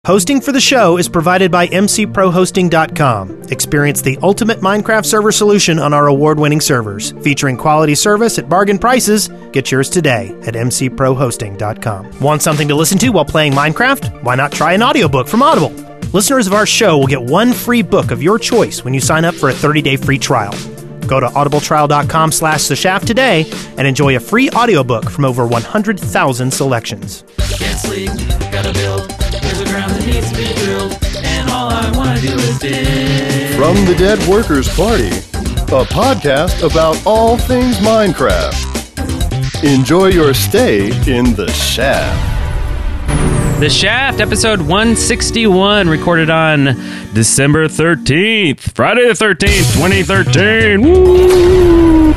Hosting for the show is provided by mcprohosting.com. Experience the ultimate Minecraft server solution on our award-winning servers. Featuring quality service at bargain prices, get yours today at mcprohosting.com. Want something to listen to while playing Minecraft? Why not try an audiobook from Audible? Listeners of our show will get one free book of your choice when you sign up for a 30-day free trial. Go to audibletrial.com/theshaft today and enjoy a free audiobook from over 100,000 selections. Can't sleep, gotta build. There's a ground that needs to be drilled, and all I want to do is dig. From the Dead Workers Party, a podcast about all things Minecraft. Enjoy your stay in the Shaft. The Shaft, episode 161, recorded on December 13th, Friday the 13th, 2013. Woo!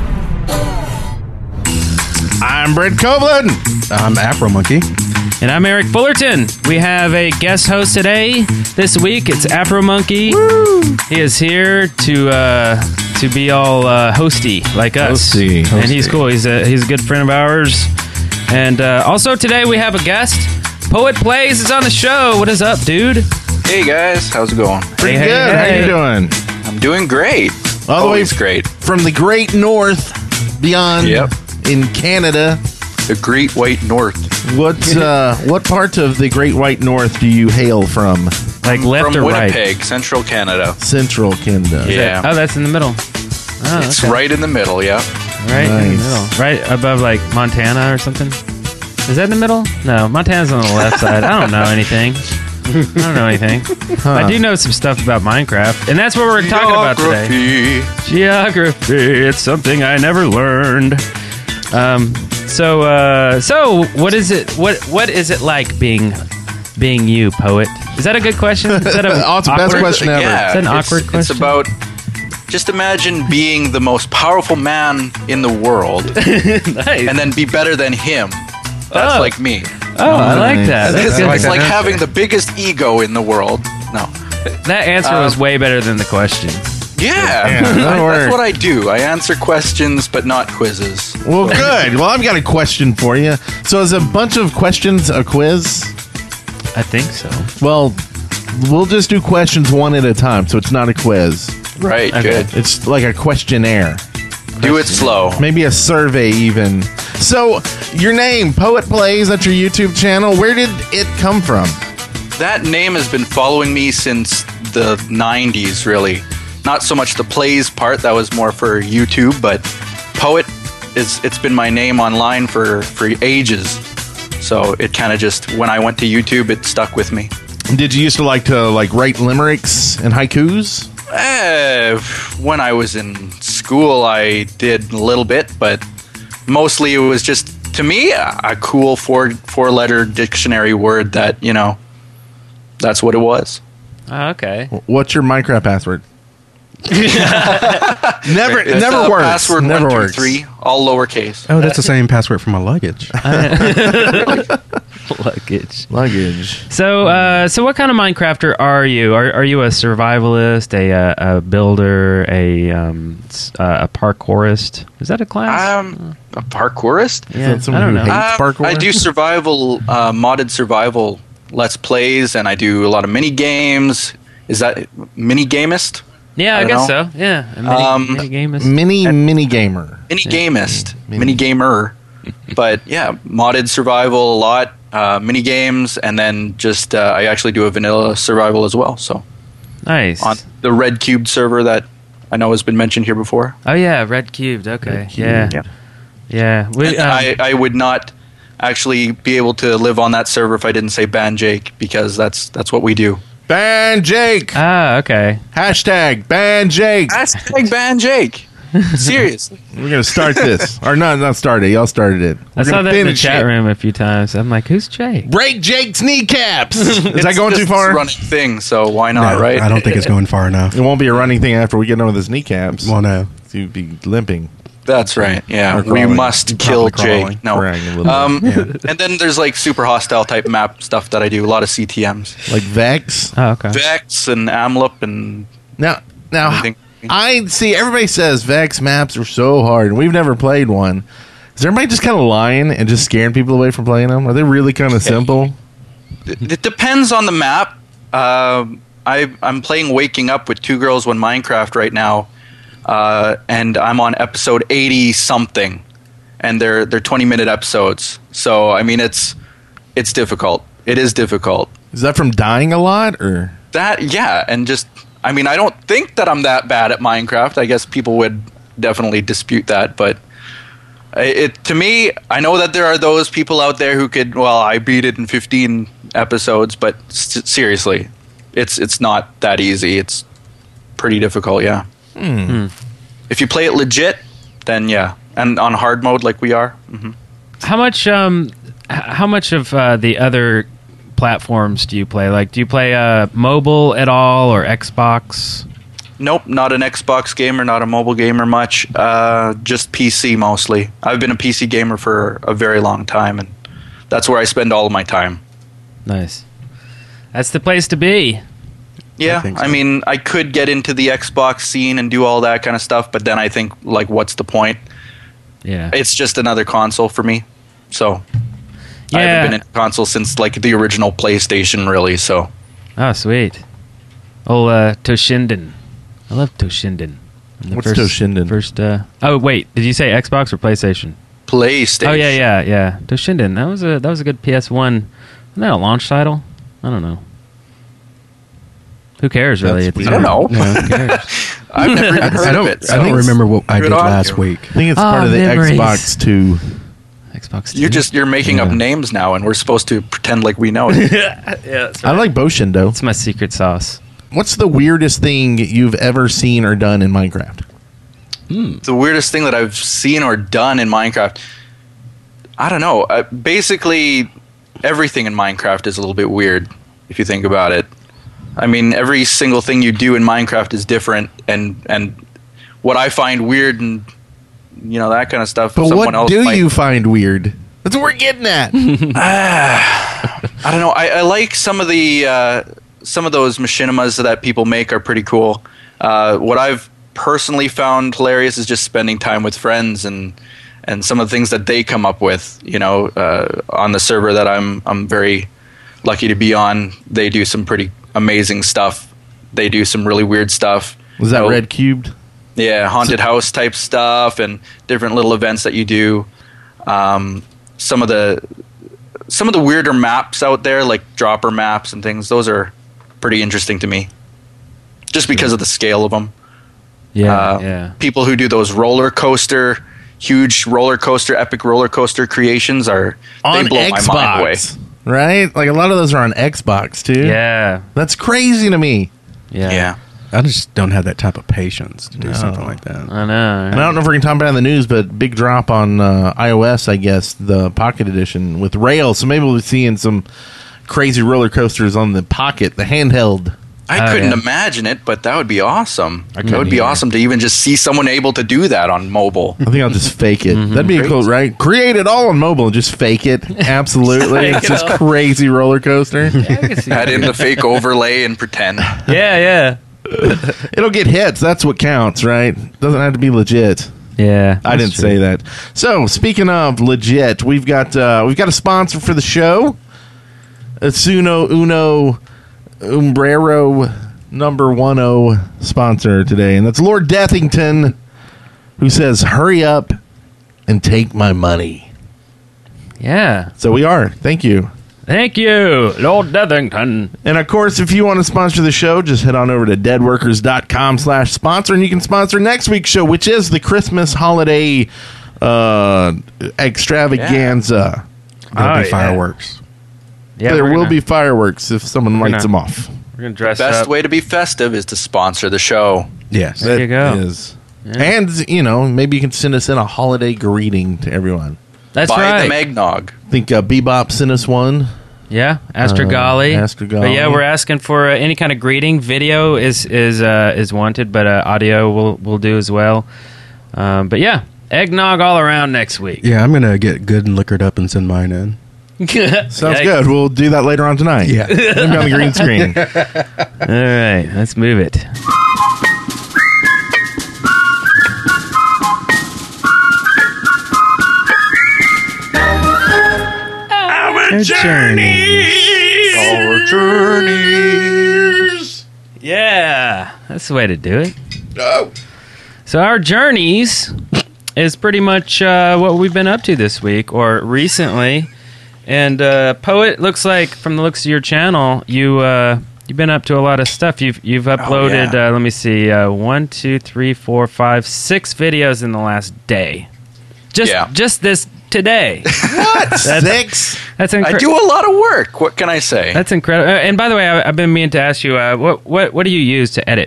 I'm Brent Copeland. I'm Afro Monkey. And I'm Eric Fullerton. We have a guest host today. This week, it's Afro Monkey. Woo! He is here to be all hosty like us. Hosty. And he's cool. He's a good friend of ours. And also today we have a guest. Poet Plays is on the show. What is up, dude? Hey guys, how's it going? Pretty good. How you doing? I'm doing great. All the way great. From the great north, beyond in Canada. The Great White North. What part of the Great White North do you hail from? Like left from or right? Winnipeg, Central Canada. Central Canada. Yeah. Oh, that's in the middle. Oh, It's okay. right in the middle, yeah. Right in the Nice. middle. Right above like Montana or something. Is that in the middle? No, Montana's on the left side. I don't know anything. I do know some stuff about Minecraft, and that's what we're talking about today. Geography. It's something I never learned. So what is it? What is it like being you, poet? Is that a good question? Is that It's the best question ever. Yeah, Is that an awkward question? It's about, just imagine being the most powerful man in the world, Nice. and then be better than him. That's like me. Oh, I like that. That's good. It's like having the biggest ego in the world. No. That answer was way better than the question. Yeah, that works. that's what I do. I answer questions, but not quizzes. Well, good. Well, I've got a question for you. So is a bunch of questions a quiz? I think so. Well, we'll just do questions one at a time, so it's not a quiz. Right, Okay. good. It's like a questionnaire. Do it slow. Maybe a survey even. So, your name, Poet Plays, that's your YouTube channel. Where did it come from? That name has been following me since the 90s, really. Not so much the plays part, that was more for YouTube, but Poet, it's been my name online for ages. So it kind of just, when I went to YouTube, it stuck with me. Did you used to like write limericks and haikus? When I was in school, I did a little bit, but mostly it was just, to me, a cool four-letter dictionary word that, that's what it was. Oh, okay. What's your Minecraft password? Never It's, works. Password Never 1, 2, works. 3, all lowercase. Oh, that's the same password for my luggage. Luggage. So what kind of Minecrafter are you? Are you a survivalist, a builder, a parkourist? Is that a class? A parkourist? Yeah, someone I don't who know. hates parkour? I do survival, modded survival Let's Plays, and I do a lot of mini games. Is that mini gamist? Yeah, I I guess don't so. Yeah, a mini game is. Mini gamer. Mini gamist, mini gamer. But yeah, modded survival a lot, mini games, and then just I actually do a vanilla survival as well. So Nice. on the Red Cubed server that I know has been mentioned here before. Oh yeah, Red Cubed. Okay. Yeah. Yeah. Yeah. We, I would not actually be able to live on that server if I didn't say Ban Jake, because that's what we do. Ban Jake. okay. Hashtag Ban Jake. Hashtag Ban Jake. Seriously. We're gonna start this, or not start it. Y'all started it. I We're saw gonna that in the finish chat it. room a few times. I'm like, who's Jake? Break Jake's kneecaps. Is that It's going too just far? a running thing, so why not, No, right? I don't think it's going far enough. It won't be a running thing after we get done with his kneecaps. Well, no. So you'd be limping. That's right. Yeah, Or we crawling. must kill Probably crawling. Jake. No. Crying a little bit. And then there's like super hostile type map stuff that I do. A lot of CTMs, Like Vex. Oh, okay. Vex and Amlip and Now, everything. I see everybody says Vex maps are so hard, and we've never played one. Is everybody just kind of lying and just scaring people away from playing them? Are they really kind of simple? It depends on the map. I'm playing Waking Up with Two Girls, One Minecraft right now, and I'm on episode 80 something, and they're 20-minute episodes. So I mean, it's difficult. It is difficult. Is that from dying a lot, or that? Yeah, and just I mean, I don't think that I'm that bad at Minecraft. I guess people would definitely dispute that, but to me, I know that there are those people out there who could. Well, I beat it in 15 episodes, but seriously, it's not that easy. It's pretty difficult. Yeah. If you play it legit, then yeah, and on hard mode like we are. Mm-hmm. How much of the other platforms do you play? Like, do you play mobile at all or Xbox? Nope, not an Xbox gamer, not a mobile gamer much. Just PC mostly. I've been a PC gamer for a very long time, and that's where I spend all of my time. Nice. That's the place to be. Yeah, think so. I mean, I could get into the Xbox scene and do all that kind of stuff, but then I think, like, what's the point? Yeah. It's just another console for me. So, I Yeah. haven't been in console since, like, the original PlayStation, really, so. Oh, sweet. Old Toshinden. I love Toshinden. What's Toshinden? Oh, wait. Did you say Xbox or PlayStation? PlayStation. Oh, yeah. Toshinden. That was a good PS1. Wasn't that a launch title? I don't know. Who cares, really? That's I don't know. No. Who cares? I've never even heard of it. I don't remember what I Good did on last you. week. I think it's part of the memories. Xbox 2. Xbox 2. You're making up names now, and we're supposed to pretend like we know it. I like Boshindo. It's my secret sauce. What's the weirdest thing you've ever seen or done in Minecraft? The weirdest thing that I've seen or done in Minecraft, I don't know. Basically, everything in Minecraft is a little bit weird if you think about it. I mean, every single thing you do in Minecraft is different, and what I find weird and that kind of stuff. But someone what else do might- you find weird? That's what we're getting at. I don't know. I like some of those machinimas that people make are pretty cool. What I've personally found hilarious is just spending time with friends and some of the things that they come up with. On the server that I'm very lucky to be on, they do some pretty amazing stuff. They do some really weird stuff. Was that Red Cubed? Yeah, haunted house type stuff and different little events that you do. Some of the weirder maps out there, like dropper maps and things, those are pretty interesting to me, just because of the scale of them. Yeah. People who do those huge roller coaster, epic roller coaster creations they On blow my mind away. Xbox, right? Like a lot of those are on Xbox too. Yeah. That's crazy to me. Yeah. I just don't have that type of patience to do No. something like that. I know. And I don't know if we're going to talk about it in the news, but big drop on iOS, I guess, the Pocket Edition with Rails. So maybe we'll be seeing some crazy roller coasters on the Pocket, the handheld. I Oh, couldn't yeah. imagine it, but that would be awesome. It couldn't would be either. awesome to even just see someone able to do that on mobile. I think I'll just fake it. That'd be cool, right? Create it all on mobile and just fake it. Absolutely. Fake It's it just all. crazy roller coaster. Add in the fake overlay and pretend. Yeah. It'll get hits. That's what counts, right? Doesn't have to be legit. Yeah. I didn't say that. So, speaking of legit, we've got a sponsor for the show. Asuno Uno Umbrero number 10 sponsor today, and that's Lord Deathington, who says, "Hurry up and take my money." Yeah. So we are. Thank you. Thank you, Lord Deathington. And of course, if you want to sponsor the show, just head on over to deadworkers.com/sponsor, and you can sponsor next week's show, which is the Christmas holiday extravaganza. There'll Oh, be yeah. fireworks. Yeah, There we're will gonna- be fireworks if someone lights gonna- them off. We're gonna dress Best up. way to be festive is to sponsor the show. Yes. There you go. Is. And, maybe you can send us in a holiday greeting to everyone. That's Buy right. them eggnog. I think Bebop sent us one. Yeah, Astrogali. Astrogali. But yeah, we're asking for any kind of greeting. Video is wanted, but audio will do as well. But yeah, eggnog all around next week. Yeah, I'm going to get good and liquored up and send mine in. Sounds good. We'll do that later on tonight. Yeah. Maybe on the green screen. All right, let's move it. Our journey. Our journeys. Yeah, that's the way to do it. Oh. So our journeys is pretty much what we've been up to this week or recently. And Poet, looks like from the looks of your channel, you've been up to a lot of stuff. You've uploaded. yeah. Let me see, 1, 2, 3, 4, 5, 6 videos in the last day. Just this today. What? 6? That's I incredible. do a lot of work. What can I say? That's incredible. And by the way, I've been meaning to ask you, what do you use to edit?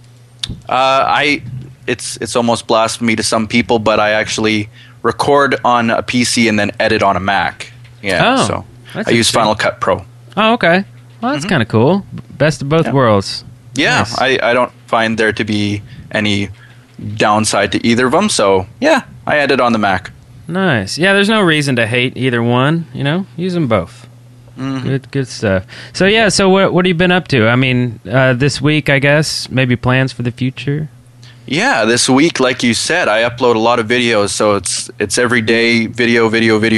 It's almost blasphemy to some people, but I actually record on a PC and then edit on a Mac. Yeah, Oh, so that's I use interesting. Final Cut Pro. Oh, okay. Well, that's kind of cool. Best of both worlds. Yeah, Nice. I don't find there to be any downside to either of them. So yeah, I edit on the Mac. Nice. Yeah, there's no reason to hate either one. Use them both. Good stuff. So yeah, so what have you been up to? I mean, this week, I guess, maybe plans for the future. Yeah, this week, like you said, I upload a lot of videos, so it's every day video.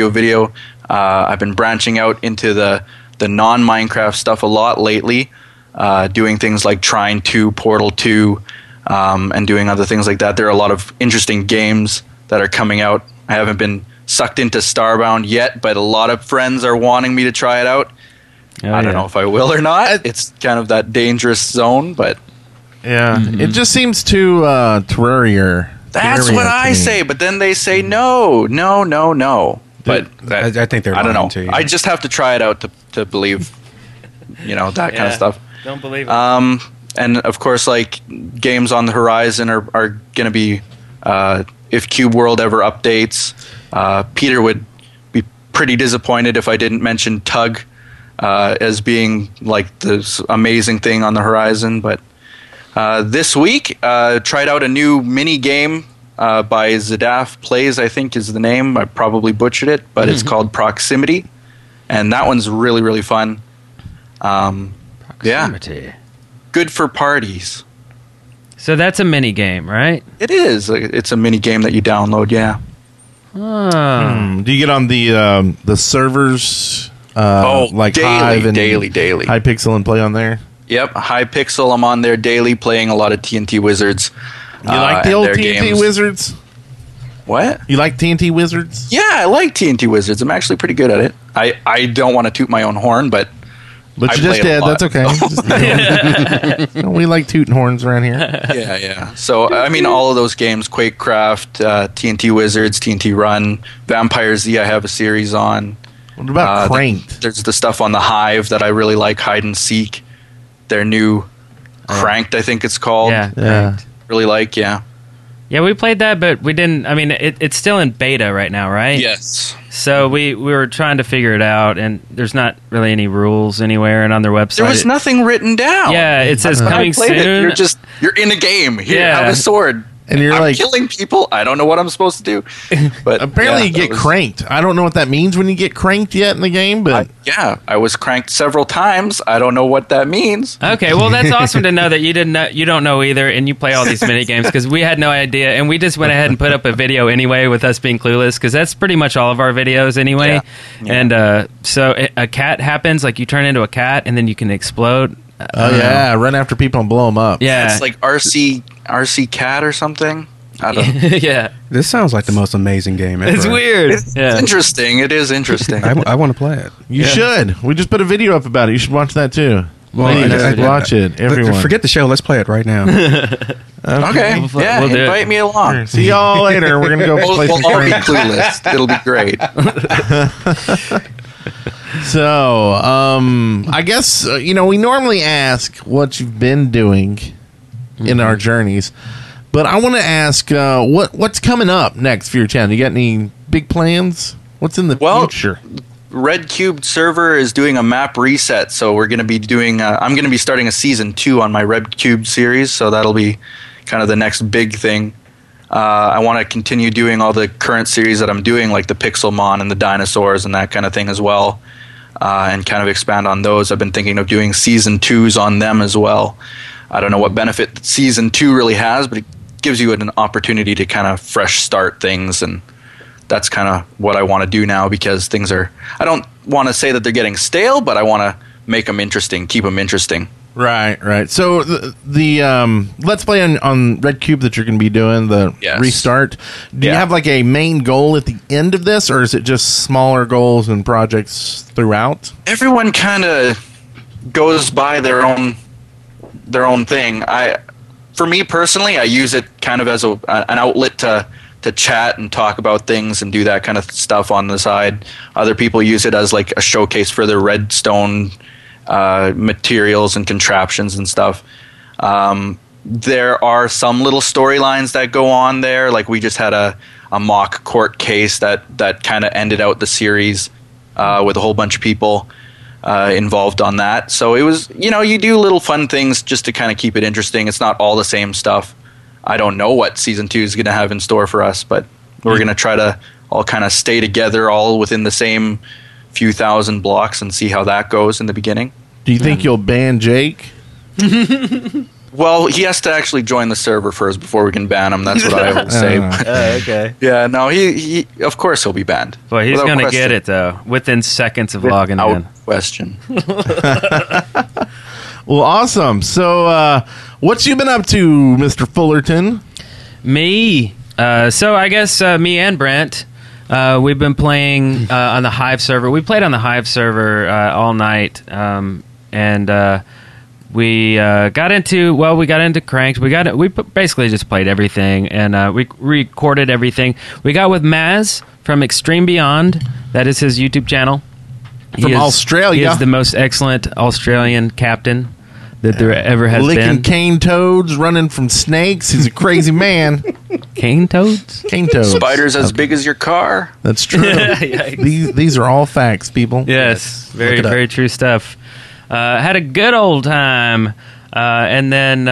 I've been branching out into the non-Minecraft stuff a lot lately, doing things like Trine 2, Portal 2, and doing other things like that. There are a lot of interesting games that are coming out. I haven't been sucked into Starbound yet, but a lot of friends are wanting me to try it out. Oh, I don't know if I will or not. It's kind of that dangerous zone, but Yeah. It just seems too Terraria. that's Terraria what to I me. say. But then they say no. But I think they're I don't lying know. to you. I just have to try it out to believe, that kind of stuff. Don't believe it. And of course, like games on the horizon are going to be if Cube World ever updates. Peter would be pretty disappointed if I didn't mention Tug as being like this amazing thing on the horizon. But this week, tried out a new mini game by Zadaf Plays, I think is the name. I probably butchered it, but it's called Proximity, and that one's really, really fun. Proximity. Good for parties. So that's a mini game, right? It is. It's a mini game that you download. Yeah. Oh. Do you get on the servers? Like daily, Hive and daily. Hypixel and play on there? Yep, Hypixel. I'm on there daily, playing a lot of TNT Wizards. You like the and old their TNT games. Wizards? What? You like TNT Wizards? Yeah, I like TNT Wizards. I'm actually pretty good at it. I don't want to toot my own horn, but But I you just play it a did. lot. That's okay. We like tooting horns around here. yeah. So I mean, all of those games: QuakeCraft, TNT Wizards, TNT Run, Vampire Z. I have a series on. What about Cranked? There's the stuff on the Hive that I really like. Hide and Seek. Their new Cranked, I think it's called. Yeah. Really like. Yeah. Yeah, we played that, but we didn't. I mean, it's still in beta right now, right? Yes. So we were trying to figure it out, and there's not really any rules anywhere, and on their website, There was nothing written down. Yeah, it says When I coming played it, soon. you're in a game. Here, Yeah. have a sword. And you're I'm like, killing people. I don't know what I'm supposed to do. But apparently yeah, you get that was- cranked. I don't know what that means when you get cranked yet in the game, but I was cranked several times. I don't know what that means. Okay, well that's awesome to know that you didn't know, you don't know either, and you play all these mini games because we had no idea, and we just went ahead and put up a video anyway with us being clueless because that's pretty much all of our videos anyway. Yeah. And so a cat happens, like you turn into a cat, and then you can explode. run after people and blow them up. Yeah, It's like RC Cat or something. I don't know. yeah, This sounds like the most amazing game ever. it's weird. It's yeah. interesting. It is interesting. I want to play it. You should. We just put a video up about it. You should watch that too. Well, Please, I- watch it, everyone. Forget the show. Let's play it right now. Okay. Yeah, we'll do it. invite me along. See y'all later. We're gonna go play some We'll all be Cranked. clueless. It'll be great. So, I guess we normally ask what you've been doing in our journeys, but I want to ask what's coming up next for your channel. You got any big plans? What's in the future? Red Cubed server is doing a map reset, so we're going to be doing. I'm going to be starting a season 2 on my Red Cubed series, so that'll be kind of the next big thing. I want to continue doing all the current series that I'm doing, like the Pixelmon and the dinosaurs and that kind of thing as well, and kind of expand on those. I've been thinking of doing season 2s on them as well. I don't know what benefit season 2 really has, but it gives you an opportunity to kind of fresh start things, and that's kind of what I want to do now because things are. I don't want to say that they're getting stale, but I want to make them interesting, keep them interesting. Right. So the Let's Play on Red Cube that you're going to be doing, the Yes. restart, do you Yeah. have like a main goal at the end of this, or is it just smaller goals and projects throughout? Everyone kind of goes by their own thing. For me personally, I use it kind of as an outlet to chat and talk about things and do that kind of stuff on the side. Other people use it as like a showcase for their redstone materials and contraptions and stuff. There are some little storylines that go on there. Like we just had a mock court case that kind of ended out the series with a whole bunch of people involved on that. So it was, you do little fun things just to kind of keep it interesting. It's not all the same stuff. I don't know what Season 2 is going to have in store for us, but we're going to try to all kind of stay together all within the same few thousand blocks and see how that goes in the beginning. Do you think you'll ban Jake? Well, he has to actually join the server first before we can ban him. That's what I always say. Okay. Yeah, no, he of course he'll be banned. Boy, he's Without going to question. get it, though, within seconds of logging Without in. question. Well, awesome. So what's you been up to, Mr. Fullerton? Me. So I guess me and Brent, we've been playing on the Hive server. We played on the Hive server all night, and we got into Cranked. We basically just played everything, and we recorded everything. We got with Maz from Extreme Beyond. That is his YouTube channel. From Australia. He is the most excellent Australian captain that there ever has Licking been. cane toads, running from snakes. He's a crazy man. Cane toads? Cane toads. Spiders as big as your car. That's true. Yikes. These are all facts, people. Yes, very, Look it up. very true stuff. Had a good old time, and then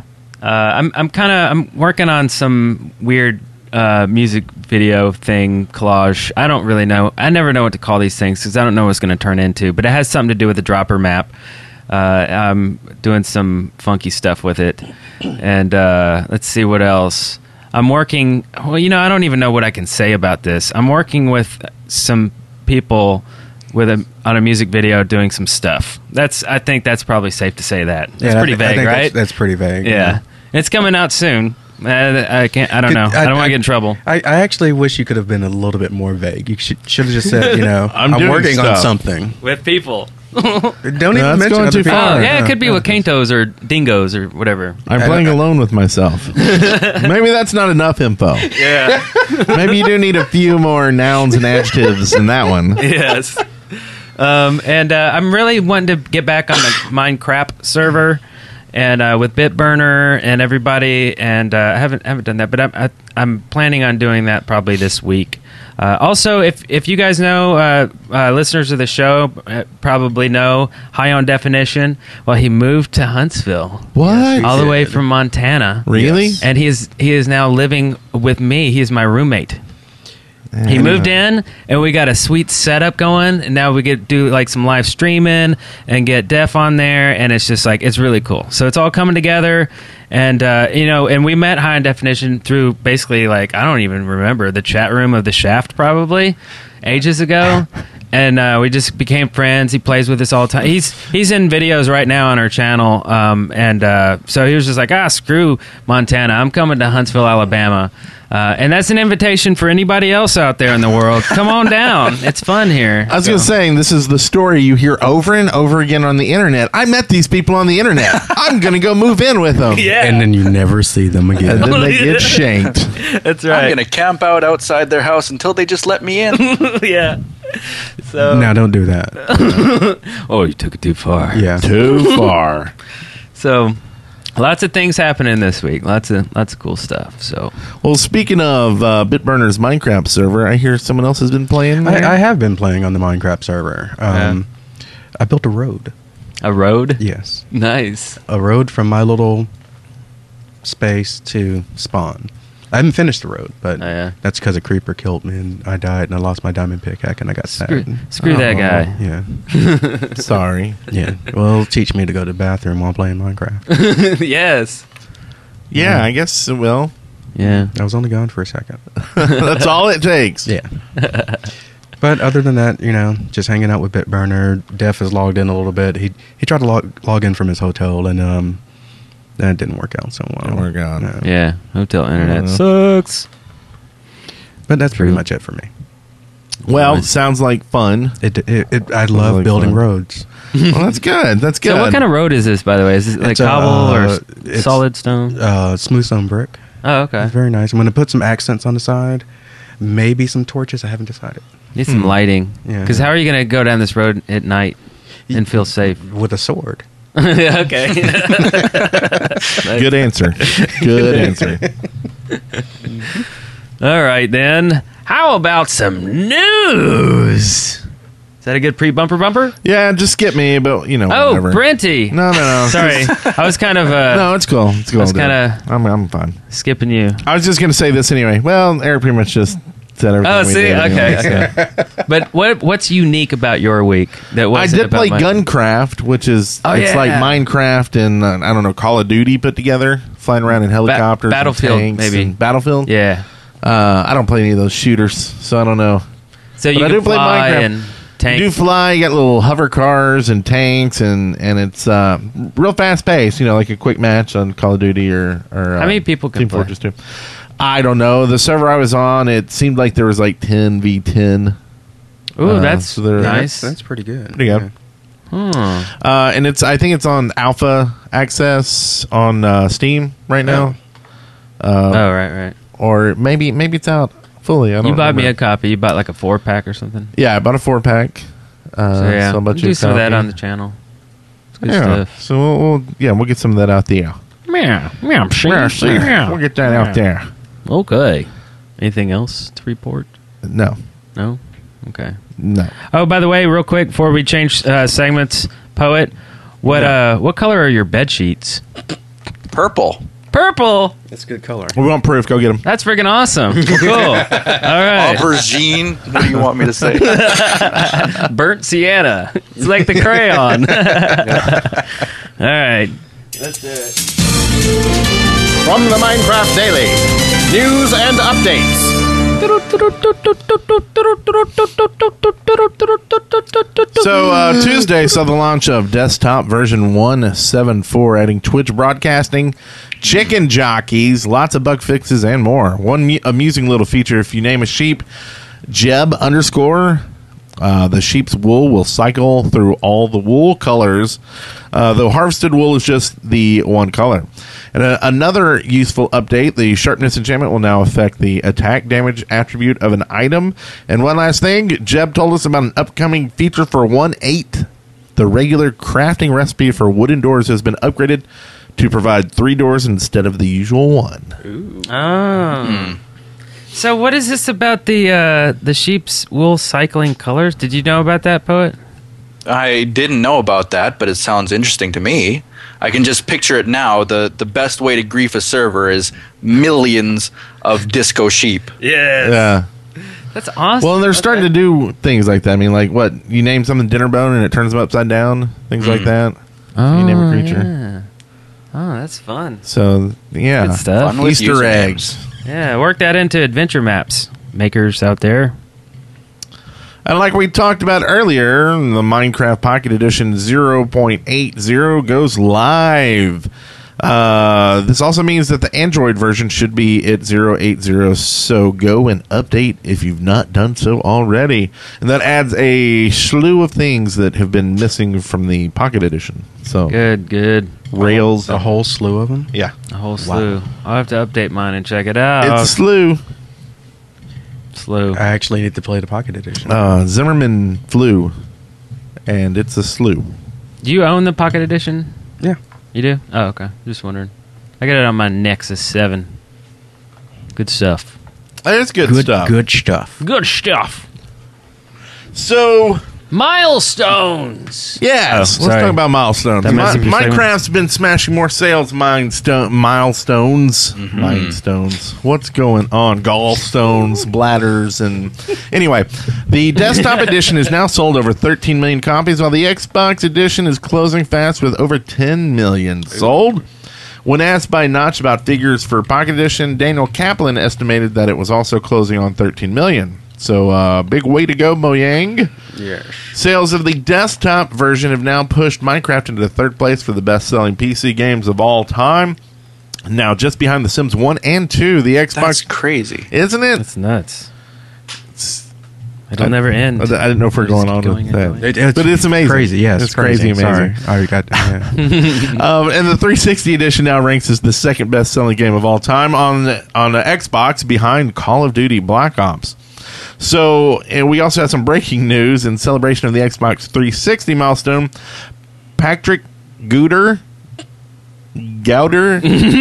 I'm working on some weird music video thing collage. I don't really know. I never know what to call these things because I don't know what it's going to turn into. But it has something to do with the dropper map. I'm doing some funky stuff with it, and let's see what else. I'm working. Well, I don't even know what I can say about this. I'm working with some people on a music video doing some stuff. I think that's probably safe to say that. It's pretty vague, I think right? That's pretty vague. Yeah. It's coming out soon. I don't know. I don't want to get in trouble. I actually wish you could have been a little bit more vague. You should have just said, I'm I'm doing working on stuff. something. With people. Don't that's even mention going other too people. far. Oh, yeah, it could be with Cantos or Dingoes or whatever. I'm playing alone with myself. Maybe that's not enough info. Yeah. Maybe you do need a few more nouns and adjectives in that one. Yes. And I'm really wanting to get back on the Minecraft server and with Bitburner and everybody, and I haven't done that, but I'm planning on doing that probably this week. Also, if you guys know, listeners of the show probably know High on Definition. Well, he moved to Huntsville. What? All the way from Montana. Really? Yes. And he is now living with me. He is my roommate. He moved in, and we got a sweet setup going, and now we get do like some live streaming and get Def on there, and it's just like it's really cool. So it's all coming together, and and we met High on Definition through basically like I don't even remember the chat room of the Shaft probably ages ago. And we just became friends. He plays with us all the time. He's in videos right now on our channel. So he was just like, screw Montana. I'm coming to Huntsville, Alabama. And that's an invitation for anybody else out there in the world. Come on down. It's fun here. I was going to say, this is the story you hear over and over again on the internet. I met these people on the internet. I'm going to go move in with them. Yeah. And then you never see them And again. then they get shanked. That's I'm right. going to camp out outside their house until they just let me in. Yeah. So. Now, don't do that. Oh, you took it too far. Yeah. Too far. So, lots of things happening this week. Lots of cool stuff. So, Well, speaking of Bitburner's Minecraft server, I hear someone else has been playing there. I have been playing on the Minecraft server. I built a road. a road. Yes. Nice. A road from my little space to spawn. I haven't finished the road, but Oh, yeah. that's because a creeper killed me and I died and I lost my diamond pickaxe and I got sad. Screw that guy. Yeah. Sorry. Yeah. Well, it'll teach me to go to the bathroom while playing Minecraft. Yes. Yeah, I guess, well, Yeah. I was only gone for a second. that's all it takes. Yeah. But other than that, just hanging out with Bitburner. Def has logged in a little bit. He tried to log in from his hotel, and that didn't work out so well. Didn't work out. No. Yeah, hotel internet sucks. But that's pretty much it for me. Well, sounds like fun. I love like building fun. roads. Well, that's good. That's good. So what kind of road is this, by the way? Is it like It's, cobble or it's, solid stone? Smooth stone brick. Oh, okay. It's very nice. I'm going to put some accents on the side. Maybe some torches. I haven't decided. Need some lighting. Yeah. Because how are you going to go down this road at night and feel safe? With a sword. Okay. Good answer. Good answer. All right, then. How about some news? Is that a good pre-bumper? Yeah, just skip me, but Oh, whatever. Brenty. No. Sorry. I was kind of No, it's cool. It's cool. I was kinda- I'm fine. skipping you. I was just gonna say this anyway. Well, Eric pretty much just said everything. Oh, we see? did anyway, Okay. so. But what's unique about your week? That I wasn't did about play my- Guncraft, which is Oh, it's yeah. like Minecraft and I don't know, Call of Duty put together, flying around in helicopters, and Battlefield, tanks maybe. and Battlefield. Yeah. I don't play any of those shooters, so I don't know. So you But I can do play fly Minecraft. and tank. You do fly, you got little hover cars and tanks, and it's real fast paced. Like a quick match on Call of Duty or How many people can Team play? Fortress 2. I don't know. The server I was on, it seemed like there was like 10v10. Ooh, that's so they're- nice. That's pretty good. Pretty good. Hmm. And I think it's on alpha access on Steam right now. Oh, right. Or maybe it's out fully. I don't You bought me a remember. copy. You bought like a 4-pack or something. Yeah, I bought a 4-pack. So yeah, so I we'll bought you do a some of that copy. on the channel. It's good Yeah, stuff. so we'll get some of that out there. Yeah, We'll get that out there. Okay. Anything else to report? No. No? Okay. No. Oh, by the way, real quick, before we change segments, Poet, what color are your bed sheets? Purple. Purple! That's good color. We want proof. Go get them. That's freaking awesome. Well, cool. All right. Aubergine. What do you want me to say? Burnt sienna. It's like the crayon. All right. From the Minecraft Daily, news and updates. So Tuesday saw the launch of desktop version 1.7.4, adding Twitch broadcasting, chicken jockeys, lots of bug fixes, and more. One amusing little feature: if you name a sheep Jeb _, the sheep's wool will cycle through all the wool colors, though harvested wool is just the one color. And another useful update, the sharpness enchantment will now affect the attack damage attribute of an item. And one last thing, Jeb told us about an upcoming feature for 1.8. The regular crafting recipe for wooden doors has been upgraded to provide 3 doors instead of the usual 1. Oh. So what is this about the sheep's wool cycling colors? Did you know about that, Poet? I didn't know about that, but it sounds interesting to me. I can just picture it now. The best way to grief a server is millions of disco sheep. Yeah. That's awesome. Well, and they're starting to do things like that. I mean, like what? You name something Dinnerbone and it turns them upside down? Things like that. You name a creature. Yeah. Oh, that's fun. So, yeah. Good stuff. Fun with Easter usernames. eggs. Yeah, work that into adventure maps, makers out there. And like we talked about earlier, the Minecraft Pocket Edition 0.80 goes live. This also means that the Android version should be at 0.80, so go and update if you've not done so already. And that adds a slew of things that have been missing from the Pocket Edition. So Good. Rails, A whole slew of them. yeah, A whole slew. I'll have to update mine and check it out. it's a slew. Slew. I actually need to play the Pocket Edition. Zimmerman flew, and it's a slew. Do you own the Pocket Edition? Yeah. You do? Oh, okay. Just wondering. I got it on my Nexus 7. Good stuff. It's good stuff. Good stuff. Good stuff. So, Milestones. yes, let's sorry. talk about milestones. That messed up your segment. Minecraft's been smashing more sales. Milestones. Milestones. What's going on? Gallstones, bladders, and anyway, the desktop edition is now sold over 13 million copies, while the Xbox edition is closing fast with over 10 million sold. When asked by Notch about figures for Pocket Edition, Daniel Kaplan estimated that it was also closing on 13 million. So big way to go, Mojang. Yes. Sales of the desktop version have now pushed Minecraft into third place for the best-selling PC games of all time. Now, just behind The Sims 1 and 2, the Xbox... That's crazy. Isn't it? That's nuts. It'll never end. I didn't know if we're going on with that. But it's amazing. Crazy, yes. It's crazy amazing. Sorry. I got yeah. And the 360 edition now ranks as the second best-selling game of all time on the Xbox, behind Call of Duty Black Ops. So, and we also had some breaking news in celebration of the Xbox 360 milestone. Patrick Gouder. Gouder.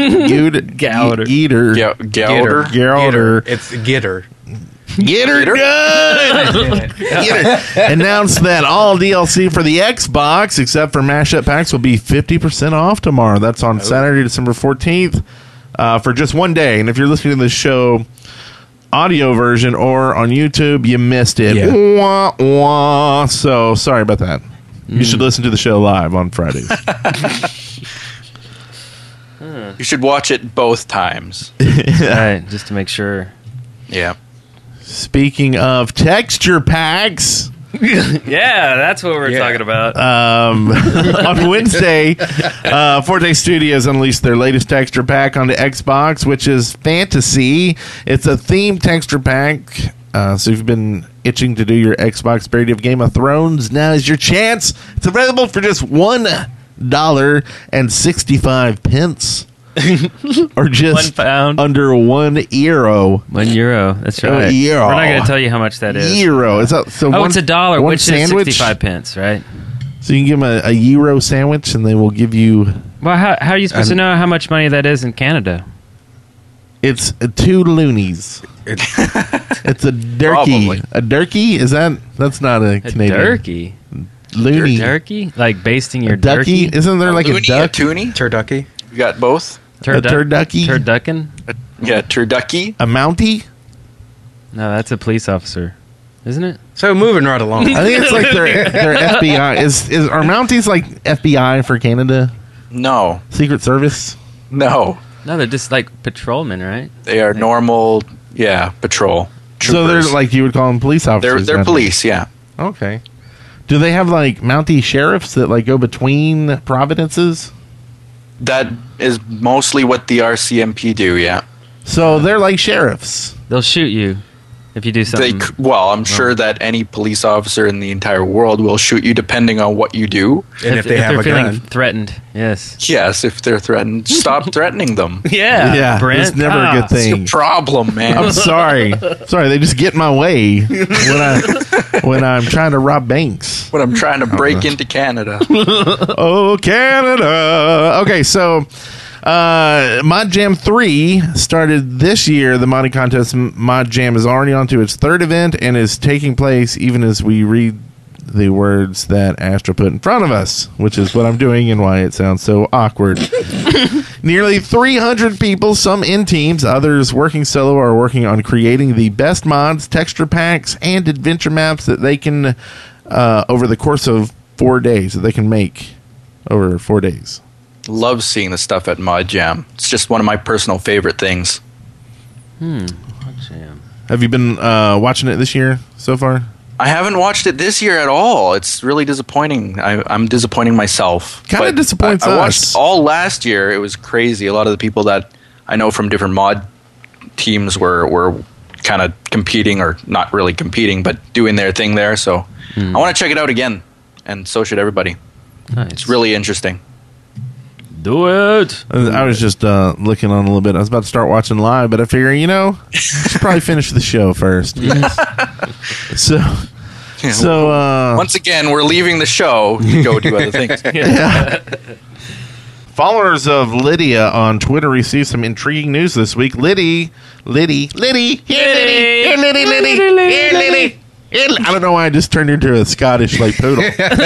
It's Gitter. Get her done! Announced that all DLC for the Xbox, except for mashup packs, will be 50% off tomorrow. That's on Saturday, December 14th, for just one day. And if you're listening to the show audio version or on YouTube, you missed it. Yeah. Wah, wah. So sorry about that. You should listen to the show live on Fridays. You should watch it both times. Right, just to make sure. Yeah. Speaking of texture packs, Yeah, that's what we're talking about. on Wednesday, Forte Studios unleashed their latest texture pack on the Xbox, which is Fantasy. It's a themed texture pack. So if you've been itching to do your Xbox parody of Game of Thrones, now is your chance. It's available for just $1.65. Or just £1 under €1. €1. That's right. Euro. We're not going to tell you how much that is. Euro. Is that, so it's $1, which sandwich? is 65 pence, right? So you can give them a Euro sandwich, and they will give you... Well, how are you supposed to know how much money that is in Canada? It's 2 loonies. It's a durkey. Probably. A durkey? That's not a Canadian. Turkey? Loony. Turkey? Like basting your A ducky? turkey? Isn't there like Loony, a duck? toonie? Turducky. You got both? A turducky? Turducken? Yeah, turducky. A mountie? No, that's a police officer. Isn't it? So moving right along. I think it's like their FBI. Are mounties like FBI for Canada? No. Secret Service? No. No, they're just like patrolmen, right? They are normal, patrol. So they're troopers. like, you would call them police officers. They're then. police, yeah. Okay. Do they have like mountie sheriffs that like go between providences? That is mostly what the RCMP do, yeah. So they're like sheriffs. They'll shoot you if you do something. I'm sure that any police officer in the entire world will shoot you depending on what you do. And if they have they're a feeling gun. threatened, yes. Yes, if they're threatened, stop threatening them. Yeah, Brent. it's never a good It's thing. your problem, man. I'm sorry. They just get in my way when I'm trying to rob banks. When I'm trying to break into Canada. Oh, Canada. Okay, so Mod Jam 3 started this year. The modding contest Mod Jam is already on to its third event and is taking place even as we read the words that Astra put in front of us, which is what I'm doing and why it sounds so awkward. Nearly 300 people, some in teams, others working solo, are working on creating the best mods, texture packs, and adventure maps that they can, over the course of 4 days, that they can make over 4 days. Love seeing the stuff at Mod Jam. It's just one of my personal favorite things. Jam. Have you been watching it this year so far? I haven't watched it this year at all. It's really disappointing. I'm disappointing myself. Kinda But disappoints I us. watched all last year. It was crazy. A lot of the people that I know from different mod teams were kind of competing, or not really competing, but doing their thing there. So I want to check it out again, and so should everybody. Nice. It's really interesting. Do it. I was just looking on a little bit. I was about to start watching live, but I figure, I should probably finish the show first. So Once again, we're leaving the show to go do other things. followers of Lydia on Twitter received some intriguing news this week. Liddy. I don't know why I just turned into a Scottish like poodle.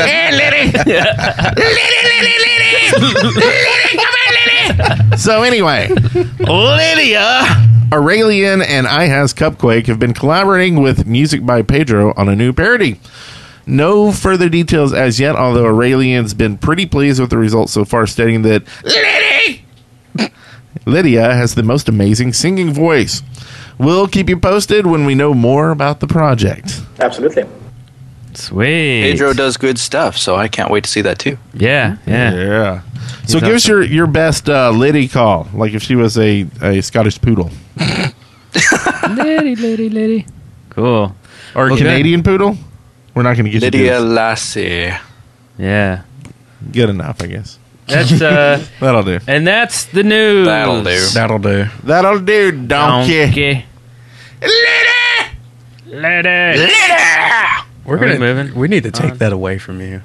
So anyway, Lydia, Aurelian, and iHas Cupquake have been collaborating with Music by Pedro on a new parody. No further details as yet, although Aurelian's been pretty pleased with the results so far, stating that Liddy Lydia has the most amazing singing voice. We'll keep you posted when we know more about the project. Absolutely. Sweet. Pedro does good stuff, so I can't wait to see that too. Yeah. Yeah. So He's give us awesome. your best Liddy call, like if she was a Scottish poodle. Liddy. Cool. Or a Well, Canadian poodle? We're not going to get Lydia you Lassie. Yeah. good enough, I guess. That's That'll do. and that's the news. That'll do. That'll do. That'll do, donkey. Liddy. We're we moving? We need to take that away from you.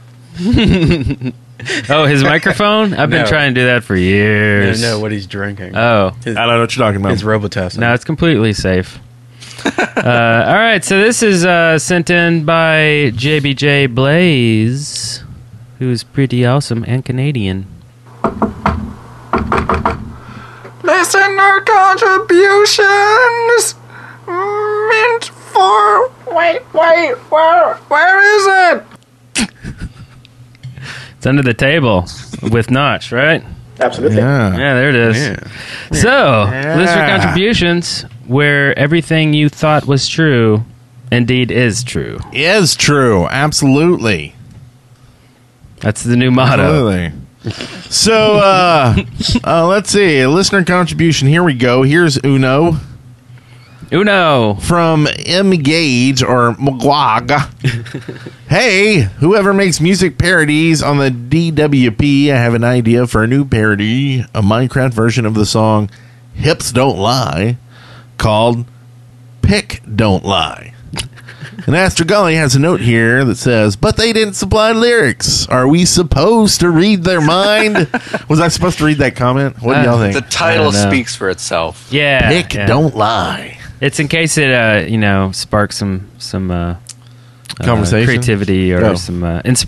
Oh, his microphone? I've been No. trying to do that for You years. know what he's drinking. Oh. His, I don't know what you're talking about. his Robitussin. No, it's completely safe. All right, so this is sent in by JBJ Blaze, who's pretty awesome and Canadian. Listener contributions meant for. Wait, where is it? It's under the table with Notch, right? Absolutely. Yeah. Yeah, there it is. Yeah. So, listener contributions, where everything you thought was true indeed is true. Is true. Absolutely. That's the new motto. Absolutely. So, let's see. A listener contribution. Here we go. Here's Uno Uno. from M. Gage or Mgwag. Hey, whoever makes music parodies on the DWP, I have an idea for a new parody, a Minecraft version of the song Hips Don't Lie, called Pick Don't Lie. And Aster Gully has a note here that says, but they didn't supply lyrics. Are we supposed to read their mind? Was I supposed to read that comment? What do y'all think? The title I don't know. speaks for itself. Yeah. Pick yeah. Don't Lie. It's in case it, sparks some Conversation? creativity or Oh. some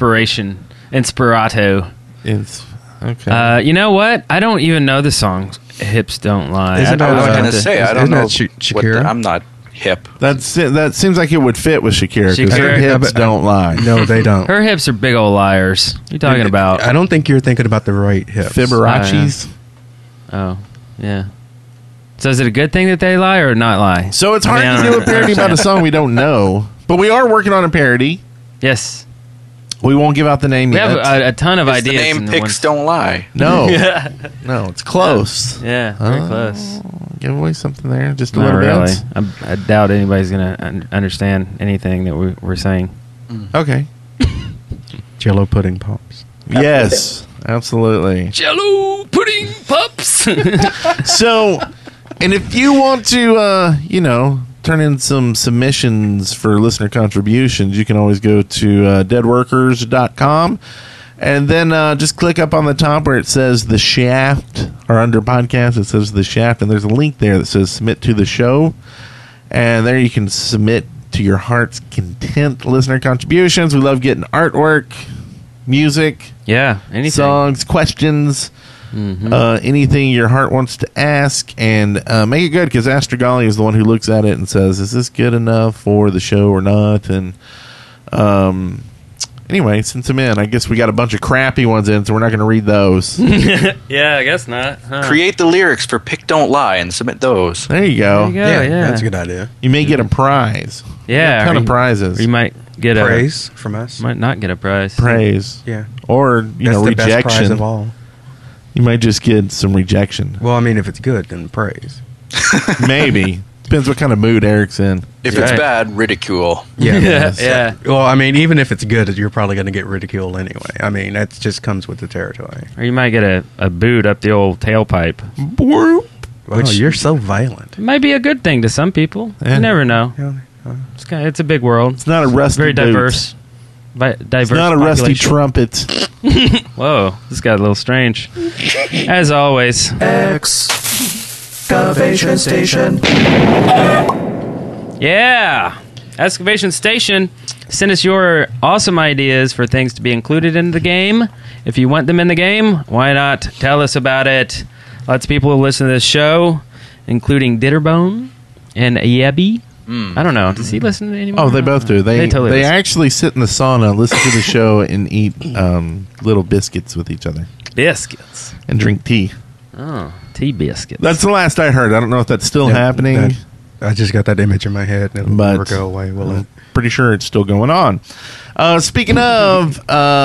inspirato. It's okay. You know what? I don't even know the song "Hips Don't Lie." Isn't I I was that, going to say, I isn't don't know. that Shakira? what the- I'm not hip. that seems like it would fit with Shakira because her Shakira. hips don't lie. No, they don't. Her hips are big old liars. What are you talking about? I don't think you're thinking about the right hips. Fibonacci's. Oh, yeah. So is it a good thing that they lie or not lie? So it's I hard mean, I to don't do a parody about a song we don't know, but we are working on a parody. Yes. We won't give out the name We yet. have a ton of It's the ideas. name in the Picks ones- Don't Lie. No, no, it's close. Yeah, very close. Give away something there, just a Not little really. bit. I doubt anybody's going to understand anything that we're saying. Okay. Jello pudding pops. Yes, absolutely. Jello pudding pups. So, and if you want to, turn in some submissions for listener contributions, you can always go to deadworkers.com and then just click up on the top where it says The Shaft, or under podcast, it says The Shaft, and there's a link there that says submit to the show. And there you can submit to your heart's content listener contributions. We love getting artwork, music, Yeah, anything. songs, questions, anything your heart wants to ask, and make it good, because Astrogali is the one who looks at it and says, is this good enough for the show or not? And anyway, send them in. I guess we got a bunch of crappy ones in, so we're not going to read those. Yeah, I guess not. Huh. Create the lyrics for Pick Don't Lie and submit those. There you go. There you go, yeah. That's a good idea. You may get a prize. Yeah, A ton or of prizes. Or you might get Praise from us. might not get a prize. Praise. Yeah. Or, That's the best prize rejection. of all. You might just get some rejection. Well, I mean, if it's good, then praise. Maybe. Depends what kind of mood Eric's in. If Right. it's bad, ridicule. Yeah. Yeah, yeah. Well, I mean, even if it's good, you're probably going to get ridiculed anyway. I mean, that just comes with the territory. Or you might get a boot up the old tailpipe. Boop. Wow, you're so violent. It might be a good thing to some people. Yeah. You never know. Yeah. It's a big world. It's not a rusty Very boot. diverse. Diverse. It's not a rusty population. trumpet. Whoa, this got a little strange. As always. Excavation Station. Yeah. Excavation Station. Send us your awesome ideas for things to be included in the game. If you want them in the game, why not tell us about it? Lots of people who listen to this show, including Ditterbone and Yebby. I don't know. Does he listen to anyone? Oh, they both do. They totally they listen. actually sit in the sauna, listen to the show, and eat little biscuits with each other Biscuits. and drink tea. Oh, tea biscuits. That's the last I heard. I don't know if that's still happening. I just got that image in my head. It'll But- never go away, will it? Pretty sure it's still going on. Speaking of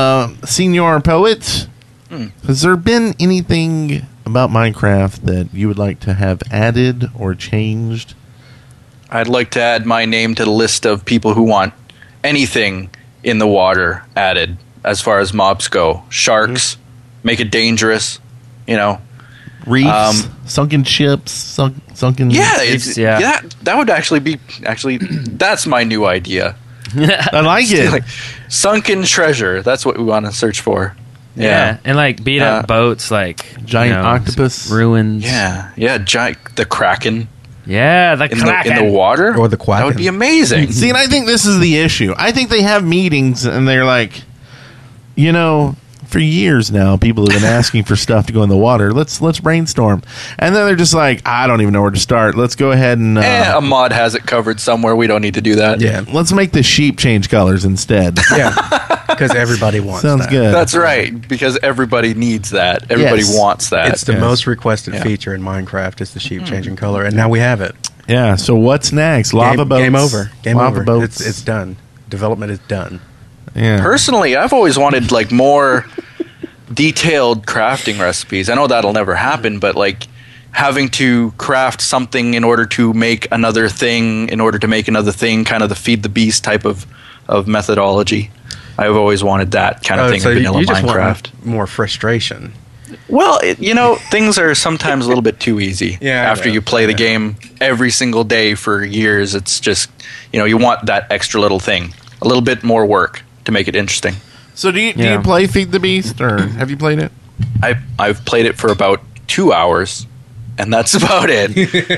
Senior Poet, has there been anything about Minecraft that you would like to have added or changed? I'd like to add my name to the list of people who want anything in the water added as far as mobs go. Sharks, make it dangerous, you know. Reefs, sunken ships, sunken... Yeah, Reefs, yeah. that would actually be that's my new idea. I like it. Like, sunken treasure. That's what we want to search for. Yeah, and like beat up boats, like Giant octopus. ruins. Yeah, giant the kraken Yeah, the in Kraken. the water Or the That would Quacken. be amazing. See, and I think this is the issue. I think they have meetings and they're like, you know, for years now, people have been asking for stuff to go in the water. Let's brainstorm. And then they're just like, I don't even know where to start. Let's go ahead and A mod has it covered somewhere. We don't need to do that. Yeah. let's make the sheep change colors instead. Yeah. Because everybody wants Sounds that. good. That's right, because everybody needs that. Everybody Yes. wants that. It's the Yes. most requested Yeah. feature in Minecraft is the sheep changing color, and now we have it. Yeah, so what's next? Lava boats. Game over. Game Lava over. boats. It's done. Development is done. Yeah. Personally, I've always wanted like more detailed crafting recipes. I know that'll never happen, but like having to craft something in order to make another thing, kind of the feed the beast type of methodology. I've always wanted that kind of thing so in you vanilla just Minecraft. want more frustration. Well, things are sometimes a little bit too easy. Yeah, I After know. you play the game every single day for years, it's just, you want that extra little thing. A little bit more work to make it interesting. So do you Yeah. play Feed the Beast, or have you played it? I've played it for about 2 hours, and that's about it.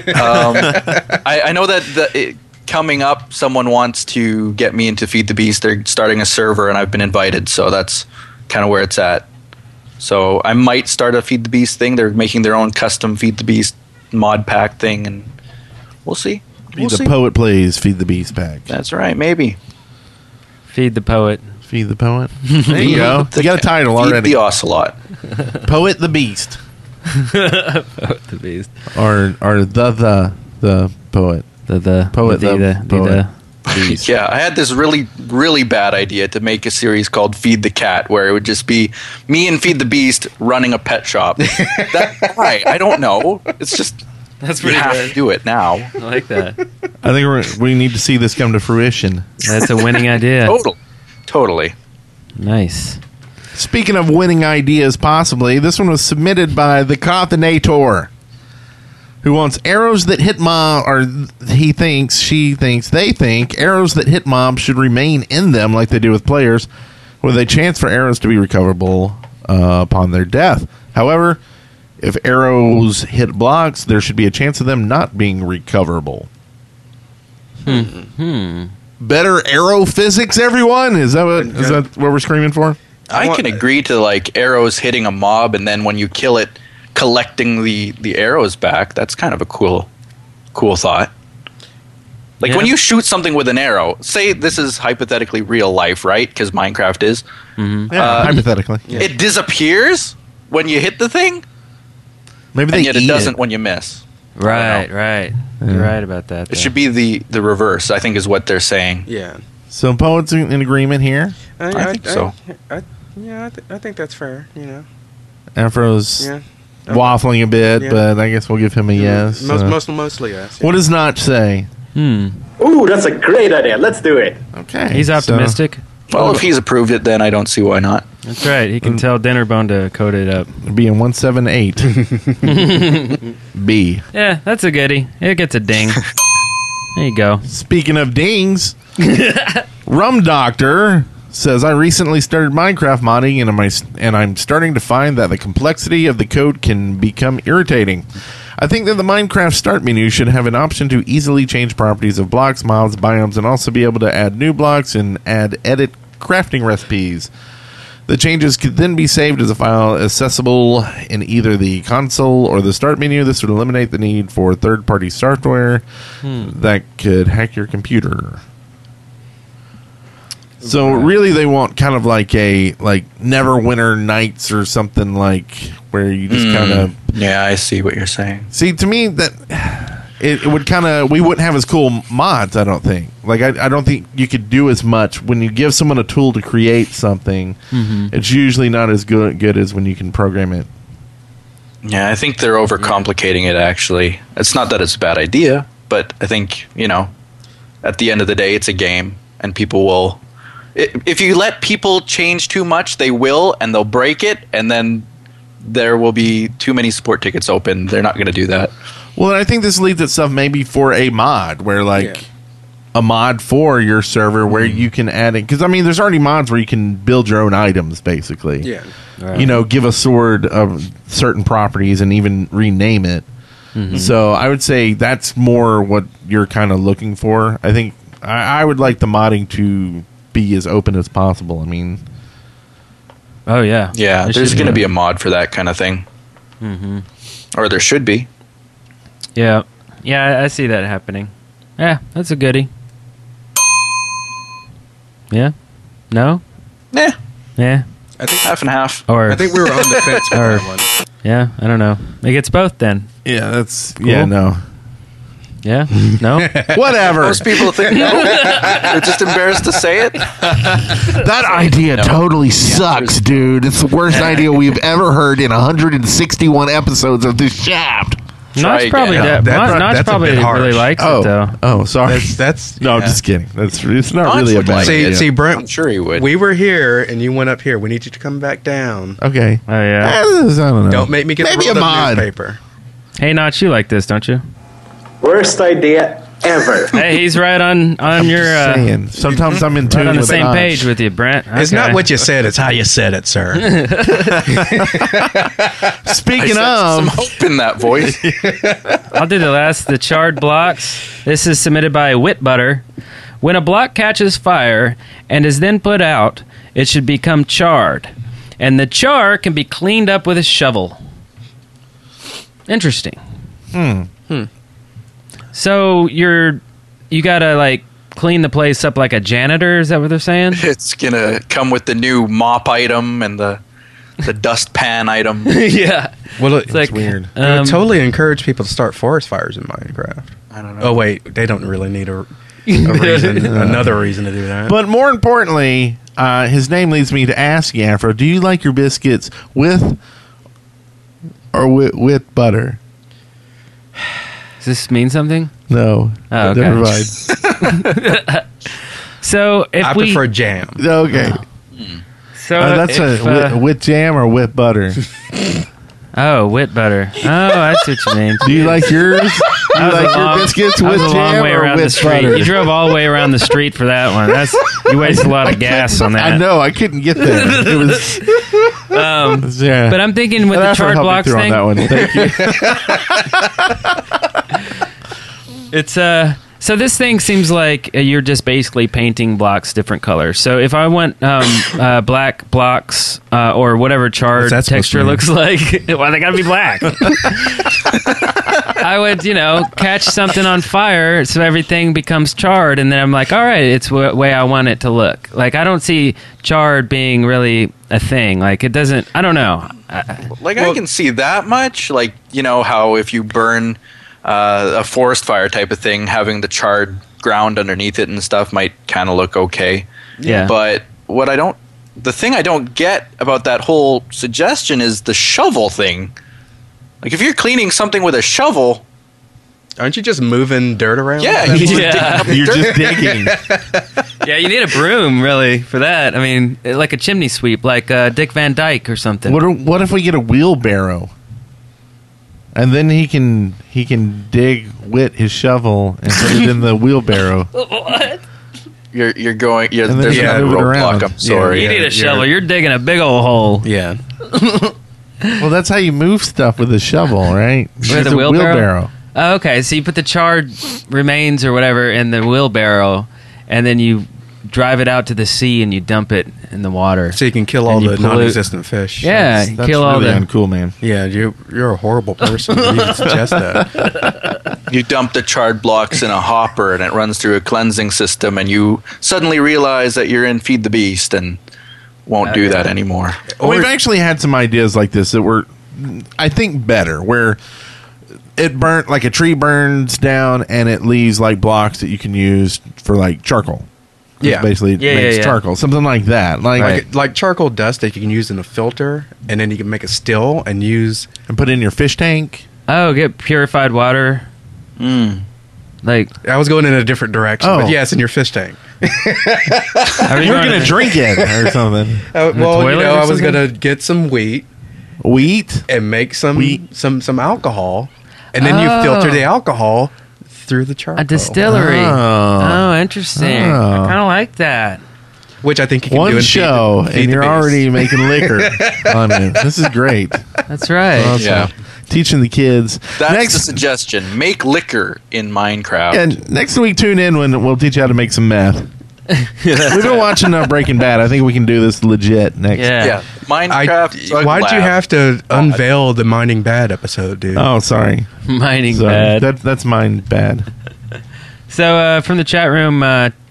I know that coming up, someone wants to get me into Feed the Beast. They're starting a server, and I've been invited, so that's kind of where it's at. So I might start a Feed the Beast thing. They're making their own custom Feed the Beast mod pack thing, and we'll see. Be the Poet Plays Feed the Beast pack. That's right, maybe. Feed the poet. Feed the Poet. There you go. You got a title Feed already. the Ocelot. Poet the Beast. Poet the beast. Or the poet. The Poet the poet. beast. Yeah, I had this really, really bad idea to make a series called Feed the Cat, where it would just be me and Feed the Beast running a pet shop. Why? I don't know. It's just That's you pretty have to good. do it now. I like that. I think we need to see this come to fruition. That's a winning idea. Totally. Nice. Speaking of winning ideas, possibly, this one was submitted by the Cothinator, who wants arrows that hit mob, or they think arrows that hit mobs should remain in them like they do with players, with a chance for arrows to be recoverable upon their death. However, if arrows hit blocks, there should be a chance of them not being recoverable. Better arrow physics, everyone? Is that what we're screaming for? I can agree to like arrows hitting a mob, and then when you kill it, collecting the arrows back. That's kind of a cool thought. Like when you shoot something with an arrow, say this is hypothetically real life, right? Because Minecraft is. Yeah, hypothetically. It disappears when you hit the thing, Maybe they and yet it eat doesn't when you miss. Right. You're right about that. It should be the reverse, I think, is what they're saying. Yeah. So poets in agreement here. I think so. I think that's fair. Afro's Yeah. waffling a bit, Yeah. but I guess we'll give him a yes. Mostly yes. What does Notch say? Ooh, that's a great idea. Let's do it. Okay. He's optimistic. Well, if he's approved it, then I don't see why not. That's right. He can tell Dinnerbone to code it up. So, be in 178. B. Yeah, that's a goodie. It gets a ding. There you go. Speaking of dings, Rum Doctor says, I recently started Minecraft modding, and I'm starting to find that the complexity of the code can become irritating. I think that the Minecraft start menu should have an option to easily change properties of blocks, mobs, biomes, and also be able to add new blocks and edit crafting recipes. The changes could then be saved as a file accessible in either the console or the start menu. This would eliminate the need for third-party software that could hack your computer. So really, they want kind of like a Neverwinter Nights or something like where you just kind of. Yeah, I see what you're saying. See, to me that it would kind of we wouldn't have as cool mods. I don't think. Like I don't think you could do as much when you give someone a tool to create something. It's usually not as good as when you can program it. Yeah, I think they're overcomplicating it. Actually, it's not that it's a bad idea, but I think at the end of the day, it's a game, and people will. If you let people change too much, they will, and they'll break it, and then there will be too many support tickets open. They're not going to do that. Well, I think this leads itself maybe for a mod where a mod for your server where you can add it. Because, I mean, there's already mods where you can build your own items, basically. Yeah. Right. Give a sword of certain properties and even rename it. So I would say that's more what you're kind of looking for. I think I would like the modding to be as open as possible. I mean... Oh, yeah. Yeah, there's going to be a mod for that kind of thing. Or there should be. Yeah. Yeah, I see that happening. Yeah, that's a goodie. Yeah? No? Yeah. Yeah. I think half and half. Or I think we were on the fence with that one. Yeah, I don't know. It gets both then. Yeah, that's... Cool. Yeah, no. Yeah? No? Whatever. Most people think no. They're just embarrassed to say it. That idea totally sucks, dude. It's the worst idea we've ever heard in 161 episodes of this shaft. Notch probably Notch probably really likes it though. Oh, sorry. That's no, I'm just kidding. It's not really a bad idea. See, Brent. I'm sure he would. We were here and you went up here. We need you to come back down. Okay. Oh yeah. I don't know. Don't make me get maybe a mod. Newspaper. Hey, Notch, you like this, don't you? Worst idea ever. Hey, he's right on your. Saying. Sometimes I'm in tune right on the with same Notch. page with you, Brent. It's not what you said; it's how you said it, sir. Speaking some of, hope in that voice. I'll do the charred blocks. This is submitted by Whitbutter. When a block catches fire and is then put out, it should become charred, and the char can be cleaned up with a shovel. Interesting. So you gotta clean the place up like a janitor. Is that what they're saying? It's gonna come with the new mop item and the dust pan item. Yeah. Well, it's like weird. It would totally encourage people to start forest fires in Minecraft. I don't know. Oh wait, they don't really need a reason, another reason to do that. but more importantly, his name leads me to ask you, Afro, do you like your biscuits with or with butter? Does this mean something? No. Oh, okay. Never mind. So if I prefer jam. Okay. so That's with jam or with butter? wit butter. Oh, I see what you mean. Do you like yours? Do you like your biscuits with jam or with butter? You drove all the way around the street for that one. You wasted a lot of gas on that. I know. I couldn't get there. It was. Yeah. But I'm thinking with the charred blocks thing. On that one. Thank you. It's so this thing seems like you're just basically painting blocks different colors. So if I want black blocks or whatever charred texture looks like, well, they gotta be black. I would, catch something on fire so everything becomes charred, and then I'm like, all right, it's the way I want it to look. Like, I don't see charred being really a thing. Like, it doesn't. I don't know. I can see that much. Like, how if you burn a forest fire type of thing, having the charred ground underneath it and stuff might kind of look okay. Yeah. But the thing I don't get about that whole suggestion is the shovel thing. Like, if you're cleaning something with a shovel, aren't you just moving dirt around? Yeah, You're just digging. Yeah, you need a broom really for that. I mean, like a chimney sweep, like Dick Van Dyke or something. What if we get a wheelbarrow? And then he can dig with his shovel and put it in the wheelbarrow. What? You're going. There's then you another move it around. roadblock. I'm sorry. You need a shovel. You're digging a big old hole. Yeah. Well, that's how you move stuff with a shovel, right? With a wheelbarrow? Oh, okay, so you put the charred remains or whatever in the wheelbarrow, and then you drive it out to the sea and you dump it in the water. So you can kill all the non-existent fish. Yeah, that's kill all really the uncool, man. Yeah, you're a horrible person. You should suggest that. You dump the charred blocks in a hopper and it runs through a cleansing system, and you suddenly realize that you're in Feed the Beast and won't do that anymore. We've actually had some ideas like this that were, I think, better, where it burnt, like a tree burns down and it leaves like blocks that you can use for like charcoal. Yeah. Basically it makes charcoal. Something like that. Like charcoal dust that you can use in a filter, and then you can make a still and use... And put it in your fish tank. Oh, get purified water. Like, I was going in a different direction, but yes, in your fish tank. You're going to drink it or something. I was going to get some wheat and make some alcohol, and then you filter the alcohol through the charcoal. A distillery. Oh, interesting. I kind of like that. Which I think you can One do in show, Feed the and you're Beast. already making liquor on it. This is great. That's right. Awesome. Yeah. Teaching the kids. That's the suggestion. Make liquor in Minecraft. And next week, tune in when we'll teach you how to make some meth. We've been watching Breaking Bad. I think we can do this legit next. Yeah. Minecraft. Drug Why'd you Lab. have to unveil the Mining Bad episode, dude? Oh, sorry. Mining Sorry. bad. That's mine bad. So from the chat room,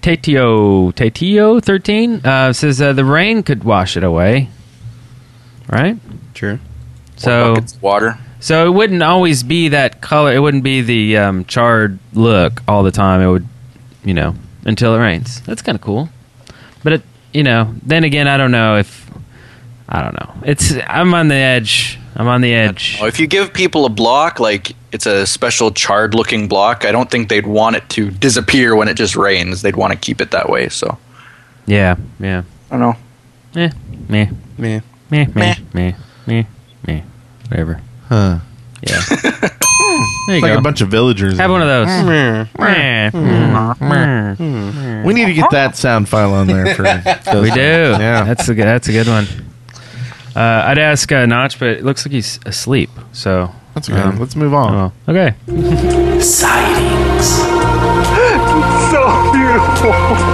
Tatio13 says the rain could wash it away. Right? True. So buckets of water. So it wouldn't always be that color. It wouldn't be the charred look all the time. It would, until it rains. That's kind of cool. But then again, I don't know. I'm on the edge. If you give people a block, like it's a special charred looking block, I don't think they'd want it to disappear when it just rains. They'd want to keep it that way. So yeah. I don't know. Meh. Whatever. Huh. Yeah. There you It's go. like a bunch of villagers. Have one of those. We need to get that sound file on there. We do. Yeah. That's a good one. I'd ask Notch, but it looks like he's asleep. So That's okay. Let's move on. Okay. Sightings. So beautiful.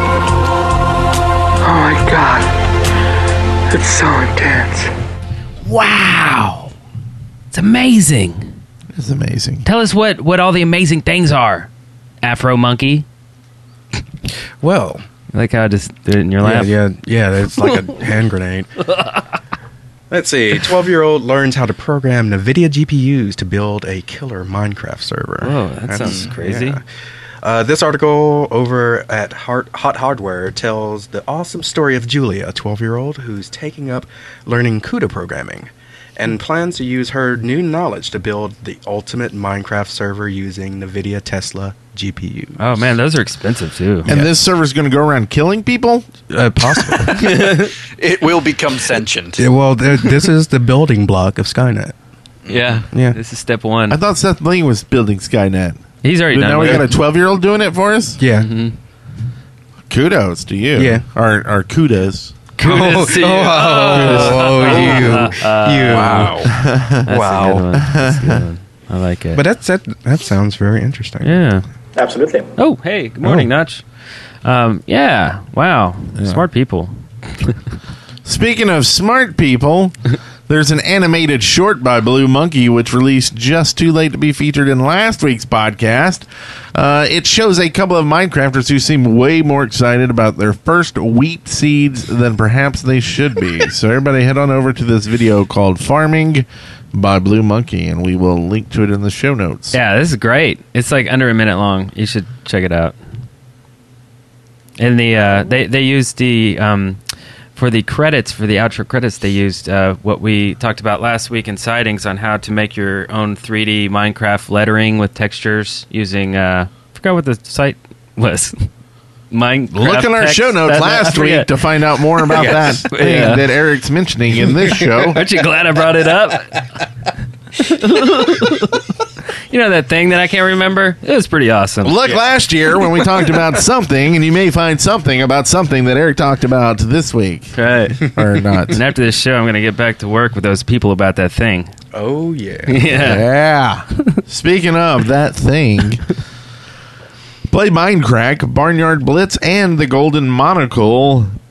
Oh my god. It's so intense. Wow. It's amazing. It's amazing. Tell us what all the amazing things are, Afro Monkey. Well, I like how I just did it in your lap. Yeah. It's like a hand grenade. Let's see. 12-year-old learns how to program NVIDIA GPUs to build a killer Minecraft server. Whoa, that sounds crazy. Yeah. This article over at Hot Hardware tells the awesome story of Julia, a 12-year-old who's taking up learning CUDA programming and plans to use her new knowledge to build the ultimate Minecraft server using NVIDIA Tesla GPUs. Oh, man, those are expensive, too. And this server's going to go around killing people? Possible. It will become sentient. Yeah, well, this is the building block of Skynet. Yeah. This is step one. I thought Seth Lee was building Skynet. He's already But done now we with got a it. 12-year-old doing it for us? Yeah. Kudos to you. Yeah. Or kudos. Kudos to you. Wow. That's a good one. That's a good one. I like it. But that sounds very interesting. Yeah. Absolutely. Oh, hey, good morning, Notch. Yeah. Wow. Smart people. Speaking of smart people, there's an animated short by Blue Monkey which released just too late to be featured in last week's podcast. It shows a couple of Minecrafters who seem way more excited about their first wheat seeds than perhaps they should be. So everybody head on over to this video called Farming by Blue Monkey, and we will link to it in the show notes. Yeah, this is great. It's like under a minute long. You should check it out. And they used the for the credits, for the outro credits, they used what we talked about last week in Sightings on how to make your own 3D Minecraft lettering with textures using I forgot what the site was. Minecraft. Look in our show notes last week to find out more about that thing that Eric's mentioning in this show. Aren't you glad I brought it up? You know that thing that I can't remember? It was pretty awesome. Look last year when we talked about something, and you may find something about something that Eric talked about this week. Right. Or not. And after this show, I'm going to get back to work with those people about that thing. Oh, yeah. Yeah. Speaking of that thing, play Minecraft, Barnyard Blitz, and the Golden Monocle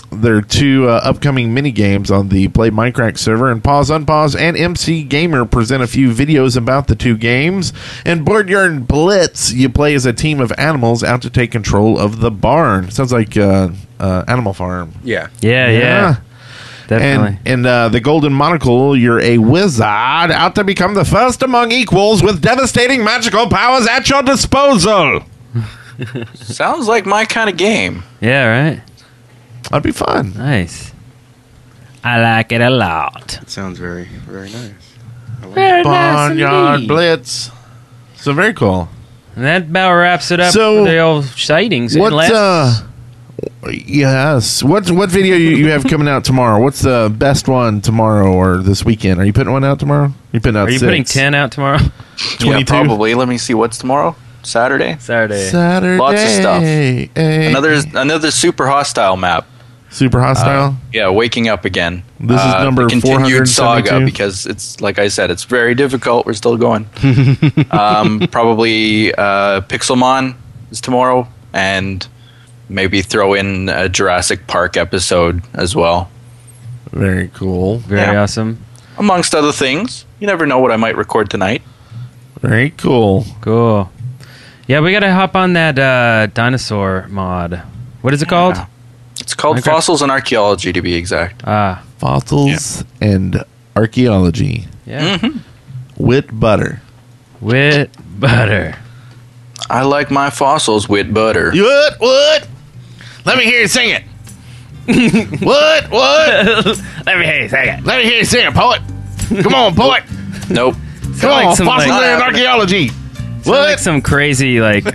There are 2 upcoming mini games on the Play Minecraft server, and Pause Unpause and MC Gamer present a few videos about the 2 games. In Boardyard Blitz, you play as a team of animals out to take control of the barn. Sounds like Animal Farm. Yeah. Yeah. Definitely. And the Golden Monocle, you're a wizard out to become the first among equals with devastating magical powers at your disposal. Sounds like my kind of game. Yeah, right? That'd be fun. Nice. I like it a lot. It sounds very, very nice. I like Very Barnyard nice Blitz. So very cool. And that about wraps it up So, for the old sightings. What? Unless- Yes. What video you have coming out tomorrow? What's the best one tomorrow or this weekend? Are you putting one out tomorrow? You putting out? Are you 6? putting 10 out tomorrow? 22? Yeah, probably. Let me see. What's tomorrow? Saturday? Saturday. Lots of stuff. Hey. Another super hostile map. Super hostile. Yeah, waking up again. This is number the continued saga 472? because it's like I said, it's very difficult. We're still going. Probably Pixelmon is tomorrow, and maybe throw in a Jurassic Park episode as well, Very cool. Very awesome. amongst other things. You never know what I might record tonight. Very cool. Cool. Yeah, we got to hop on that dinosaur mod. What is it called? Yeah. It's called Minecraft? Fossils and Archaeology, to be exact. Fossils and archaeology Yeah. with butter. With butter. I like my fossils with butter. What? Let me hear you sing it. What? Let me hear you say it. Let me hear you sing it, poet. Come on, poet. Nope. Come like on, some, fossils like- and archaeology. Like some crazy no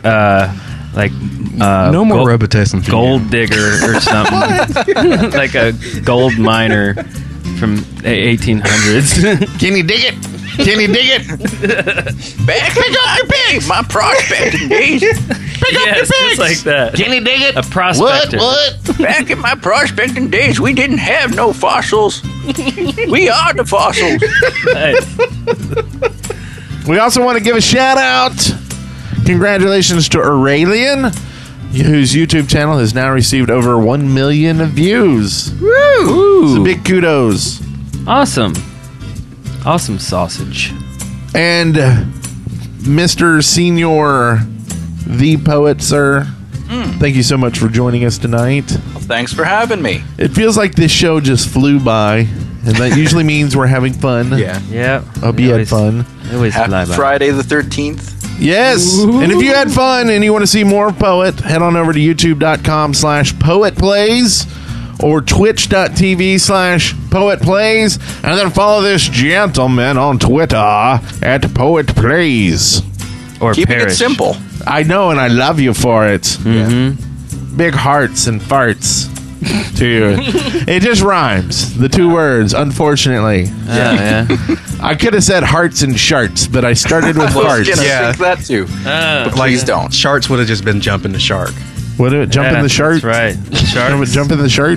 no more Robitussin. gold digger or something. Like a gold miner from the 1800s. Can you dig it? Can you dig it? Back in my day, my prospecting days. Yes, just like that. Can you dig it? A prospector. What? Back in my prospecting days, we didn't have no fossils. We are the fossils. Nice. We also want to give a shout out. Congratulations to Aurelian, whose YouTube channel has now received over 1 million views. Woo! So big kudos. Awesome. Awesome sausage. And Mr. Senior, the poet, sir, thank you so much for joining us tonight. Thanks for having me. It feels like this show just flew by, and that usually means we're having fun. Yeah. Yeah. Hope you had fun. They always fly Happy by. Friday the 13th. Yes. And if you had fun and you want to see more of Poet, head on over to youtube.com/poetplays or twitch.tv/poetplays, and then follow this gentleman on Twitter at poetplays. Or Keeping perish. it simple. I know, and I love you for it. Mm-hmm. Big hearts and farts to you. It just rhymes. The 2 words, unfortunately. Yeah. I could have said hearts and sharts, but I started with I was farts. gonna Yeah. think that too. But please don't. Sharks would have just been jumping the shark. What do it? Jump in the shark? That's right. Sharks. Jump in the shirt?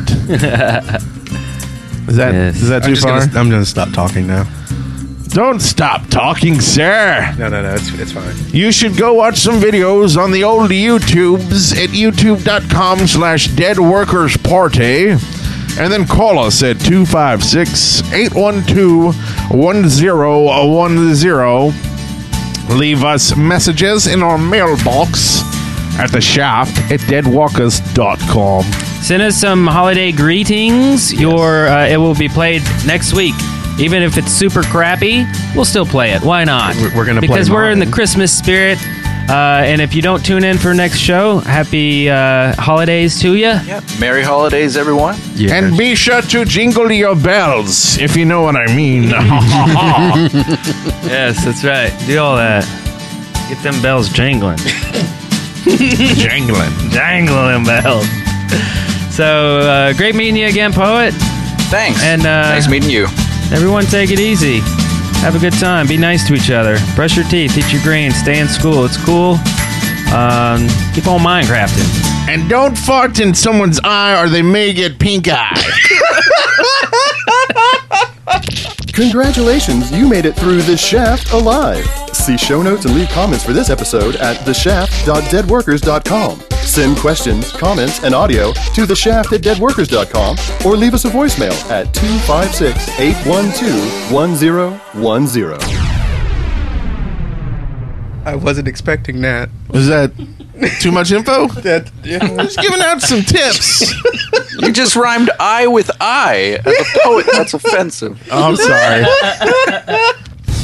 Is that Yes. is that too far? I'm gonna stop talking now. Don't stop talking, sir. No, it's fine. You should go watch some videos on the old YouTubes at youtube.com/deadworkersparty, and then call us at 256-812-1010. Leave us messages in our mailbox at the shaft at deadwalkers.com. Send us some holiday greetings. It will be played next week. Even if it's super crappy, we'll still play it. Why not? We're gonna play because we're in the mine. Christmas spirit. And if you don't tune in for next show, happy holidays to you. Yeah. Merry holidays, everyone. Yeah. And be sure to jingle your bells, if you know what I mean. Yes, that's right. Do all that. Get them bells jangling. Jangling. Jangle them bells. So, great meeting you again, Poet. Thanks. And nice meeting you. everyone take it easy. Have a good time. Be nice to each other. Brush your teeth. Eat your greens. Stay in school. It's cool. Keep on Minecrafting. And don't fart in someone's eye or they may get pink eye. Congratulations, you made it through The Shaft alive. See show notes and leave comments for this episode at theshaft.deadworkers.com. Send questions, comments, and audio to theshaft@deadworkers.com or leave us a voicemail at 256-812-1010. I wasn't expecting that. Is that too much info? Yeah. Just giving out some tips. You just rhymed I with I. As a poet, that's offensive. Oh, I'm sorry.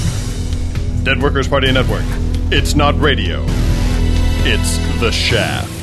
Dead Workers Party Network. It's not radio. It's The Shaft.